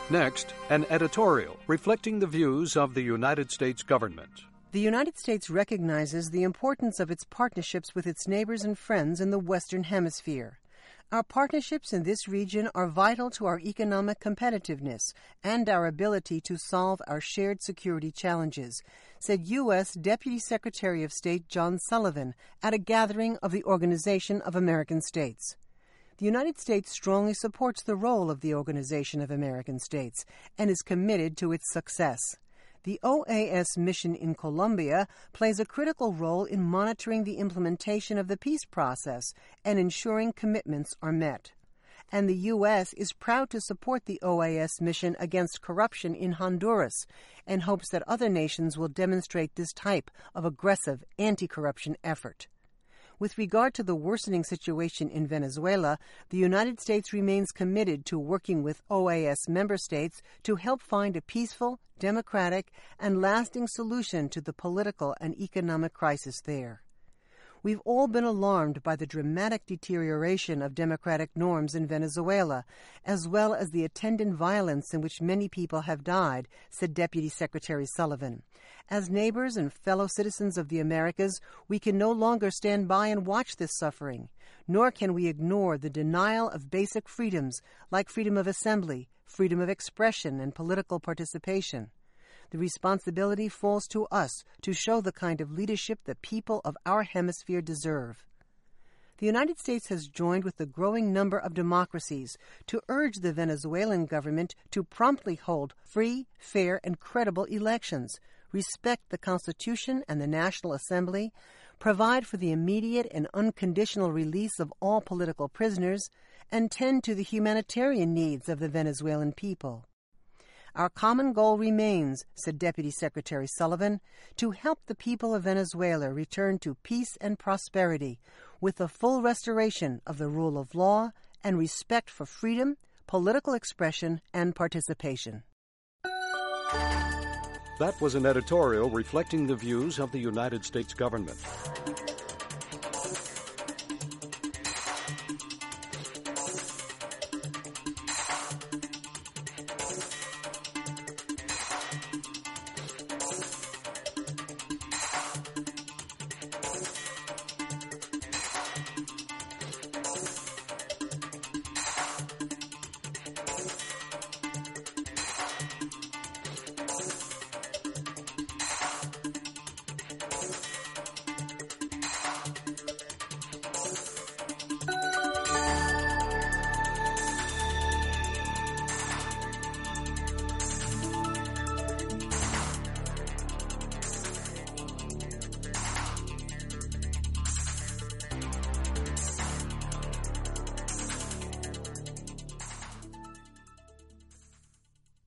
Next, an editorial reflecting the views of the United States government. The United States recognizes the importance of its partnerships with its neighbors and friends in the Western Hemisphere. Our partnerships in this region are vital to our economic competitiveness and our ability to solve our shared security challenges, said U.S. Deputy Secretary of State John Sullivan at a gathering of the Organization of American States. The United States strongly supports the role of the Organization of American States and is committed to its success. The OAS mission in Colombia plays a critical role in monitoring the implementation of the peace process and ensuring commitments are met. And the U.S. is proud to support the OAS mission against corruption in Honduras and hopes that other nations will demonstrate this type of aggressive anti-corruption effort. With regard to the worsening situation in Venezuela, the United States remains committed to working with OAS member states to help find a peaceful, democratic, and lasting solution to the political and economic crisis there. We've all been alarmed by the dramatic deterioration of democratic norms in Venezuela, as well as the attendant violence in which many people have died, said Deputy Secretary Sullivan. As neighbors and fellow citizens of the Americas, we can no longer stand by and watch this suffering, nor can we ignore the denial of basic freedoms like freedom of assembly, freedom of expression, and political participation. The responsibility falls to us to show the kind of leadership the people of our hemisphere deserve. The United States has joined with the growing number of democracies to urge the Venezuelan government to promptly hold free, fair, and credible elections, respect the Constitution and the National Assembly, provide for the immediate and unconditional release of all political prisoners, and tend to the humanitarian needs of the Venezuelan people. Our common goal remains, said Deputy Secretary Sullivan, to help the people of Venezuela return to peace and prosperity with the full restoration of the rule of law and respect for freedom, political expression, and participation. That was an editorial reflecting the views of the United States government.